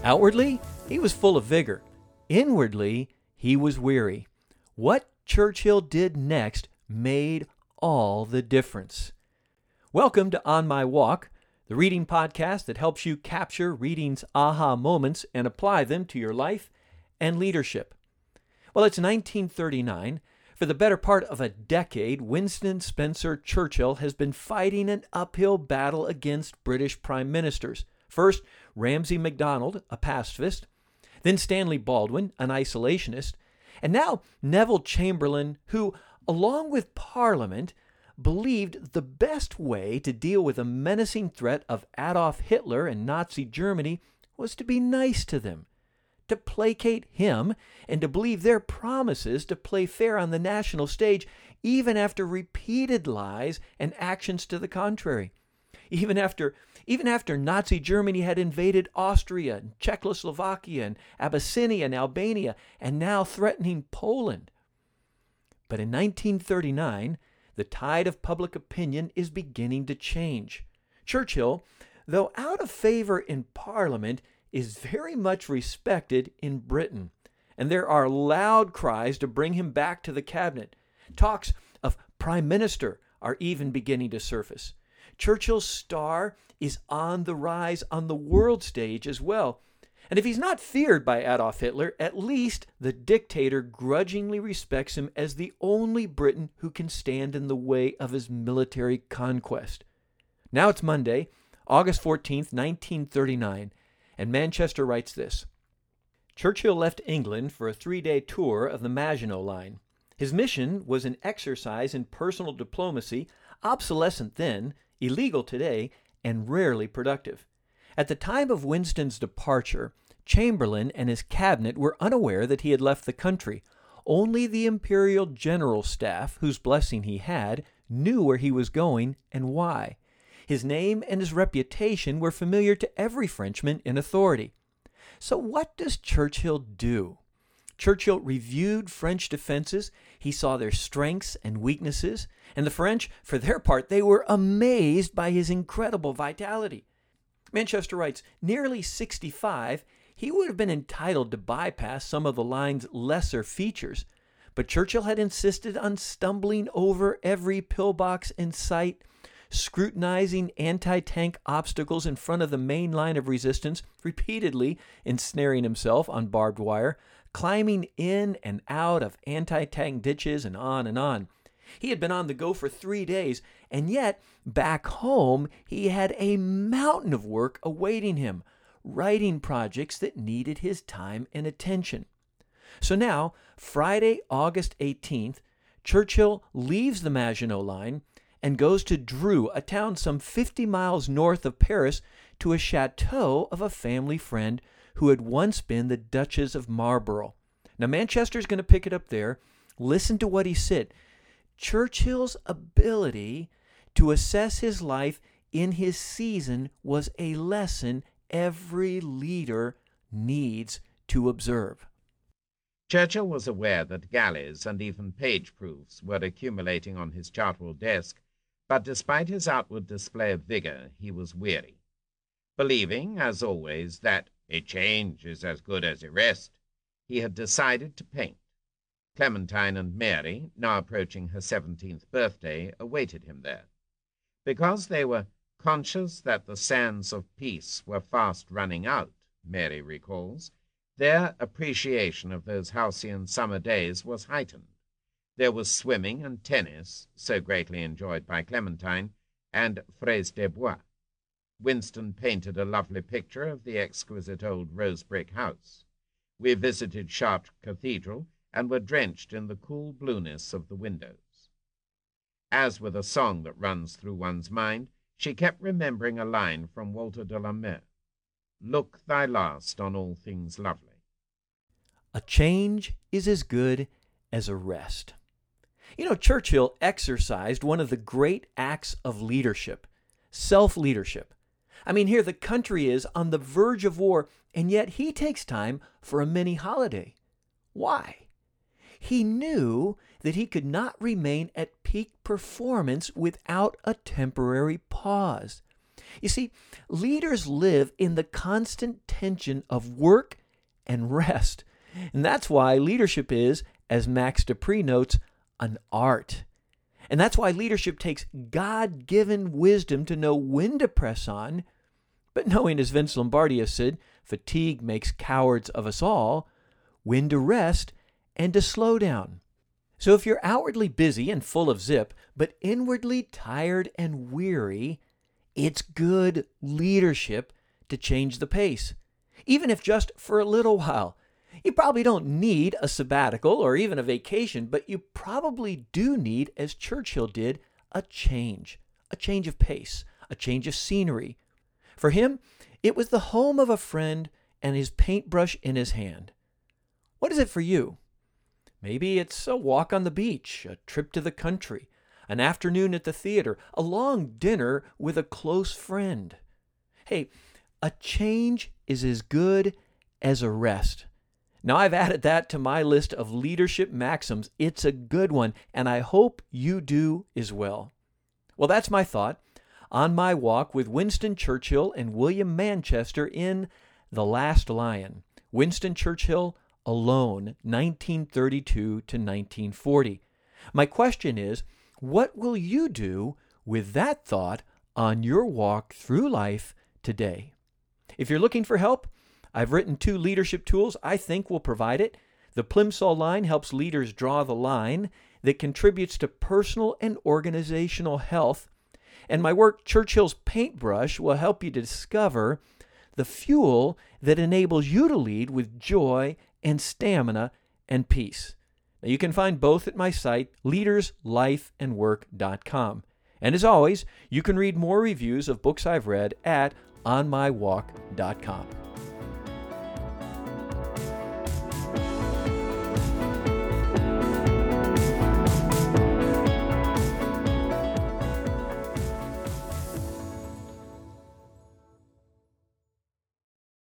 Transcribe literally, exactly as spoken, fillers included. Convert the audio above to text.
Outwardly, he was full of vigor. Inwardly, he was weary. What Churchill did next made all the difference. Welcome to On My Walk, the reading podcast that helps you capture reading's aha moments and apply them to your life and leadership. Well, it's nineteen thirty-nine. For the better part of a decade, Winston Spencer Churchill has been fighting an uphill battle against British prime ministers. First, Ramsay MacDonald, a pacifist, then Stanley Baldwin, an isolationist, and now Neville Chamberlain, who, along with Parliament, believed the best way to deal with a menacing threat of Adolf Hitler and Nazi Germany was to be nice to them, to placate him, and to believe their promises to play fair on the national stage even after repeated lies and actions to the contrary. Even after, even after Nazi Germany had invaded Austria, and Czechoslovakia, and Abyssinia, and Albania, and now threatening Poland. But in nineteen thirty-nine, the tide of public opinion is beginning to change. Churchill, though out of favor in Parliament, is very much respected in Britain, and there are loud cries to bring him back to the cabinet. Talks of prime minister are even beginning to surface. Churchill's star is on the rise on the world stage as well. And if he's not feared by Adolf Hitler, at least the dictator grudgingly respects him as the only Briton who can stand in the way of his military conquest. Now it's Monday, August fourteenth, nineteen thirty-nine, and Manchester writes this. Churchill left England for a three-day tour of the Maginot Line. His mission was an exercise in personal diplomacy, obsolescent then, illegal today, and rarely productive. At the time of Winston's departure, Chamberlain and his cabinet were unaware that he had left the country. Only the imperial general staff, whose blessing he had, knew where he was going and why. His name and his reputation were familiar to every Frenchman in authority. So what does Churchill do? Churchill reviewed French defenses. He saw their strengths and weaknesses, and the French, for their part, they were amazed by his incredible vitality. Manchester writes, nearly sixty-five, he would have been entitled to bypass some of the line's lesser features, but Churchill had insisted on stumbling over every pillbox in sight, scrutinizing anti-tank obstacles in front of the main line of resistance, repeatedly ensnaring himself on barbed wire, climbing in and out of anti-tank ditches, and on and on. He had been on the go for three days, and yet, back home, he had a mountain of work awaiting him, writing projects that needed his time and attention. So now, Friday, August eighteenth, Churchill leaves the Maginot Line and goes to Dreux, a town some fifty miles north of Paris, to a chateau of a family friend who had once been the Duchess of Marlborough. Now, Manchester's going to pick it up there. Listen to what he said. Churchill's ability to assess his life in his season was a lesson every leader needs to observe. Churchill was aware that galleys and even page-proofs were accumulating on his chartwell desk, but despite his outward display of vigor, he was weary. Believing, as always, that a change is as good as a rest, he had decided to paint. Clementine and Mary, now approaching her seventeenth birthday, awaited him there. Because they were conscious that the sands of peace were fast running out, Mary recalls, their appreciation of those halcyon summer days was heightened. There was swimming and tennis, so greatly enjoyed by Clementine, and fraise des bois. Winston painted a lovely picture of the exquisite old rose-brick house. We visited Chartres Cathedral and were drenched in the cool blueness of the windows. As with a song that runs through one's mind, she kept remembering a line from Walter de la Mare. Look thy last on all things lovely. A change is as good as a rest. You know, Churchill exercised one of the great acts of leadership, self-leadership. I mean, here the country is on the verge of war, and yet he takes time for a mini holiday. Why? He knew that he could not remain at peak performance without a temporary pause. You see, leaders live in the constant tension of work and rest. And that's why leadership is, as Max De Pree notes, an art. And that's why leadership takes God-given wisdom to know when to press on, but knowing, as Vince Lombardi has said, fatigue makes cowards of us all, when to rest and to slow down. So if you're outwardly busy and full of zip, but inwardly tired and weary, it's good leadership to change the pace, even if just for a little while. You probably don't need a sabbatical or even a vacation, but you probably do need, as Churchill did, a change, a change of pace, a change of scenery. For him, it was the home of a friend and his paintbrush in his hand. What is it for you? Maybe it's a walk on the beach, a trip to the country, an afternoon at the theater, a long dinner with a close friend. Hey, a change is as good as a rest. Now, I've added that to my list of leadership maxims. It's a good one, and I hope you do as well. Well, that's my thought on my walk with Winston Churchill and William Manchester in The Last Lion. Winston Churchill alone, nineteen thirty-two to nineteen forty. My question is, what will you do with that thought on your walk through life today? If you're looking for help, I've written two leadership tools I think will provide it. The Plimsoll line helps leaders draw the line that contributes to personal and organizational health. And my work, Churchill's Paintbrush, will help you to discover the fuel that enables you to lead with joy and stamina and peace. Now, you can find both at my site, leaders life and work dot com. And as always, you can read more reviews of books I've read at on my walk dot com.